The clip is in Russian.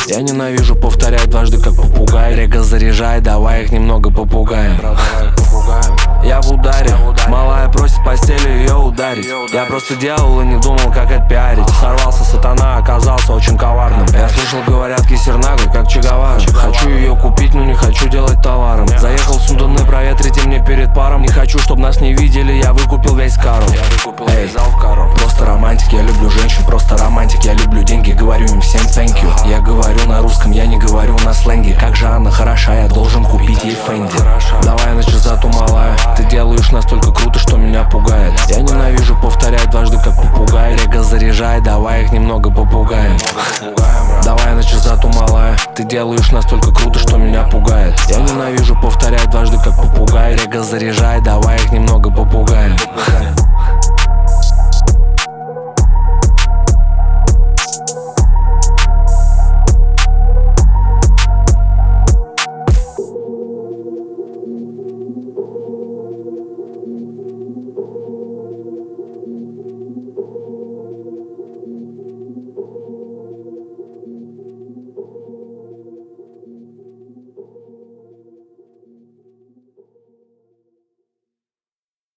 Я ненавижу повторять дважды как попугай. Рега заряжай, давай их немного попугаем. Я в ударе, малая просит постелью ее ударить. Я просто делал и не думал, как отпиарить. Сорвался сатана, оказался очень коварным. Я слышал, говорят, кисер наглый, как Че Гевара. Хочу ее купить, но не хочу делать товаром. Заехал в Сундуны, проветрите мне перед паром. Не хочу, чтоб нас не видели, я выкупил весь кару. Эй, просто романтик, я люблю женщин, просто романтик. Я люблю деньги, говорю им всем thank you. Я говорю на русском, я не говорю на сленге. Как же она хороша, я должен купить ей Фенди. Давай на чизату, малая, ты делаешь настолько круто, что меня пугает. Я ненавижу повторять дважды как попугай. Рега заряжай, давай их немного попугаем. Давай на чизату, малая, ты делаешь настолько круто, что меня пугает. Я ненавижу повторять дважды как попугай. Рега заряжай, давай их немного попугаем.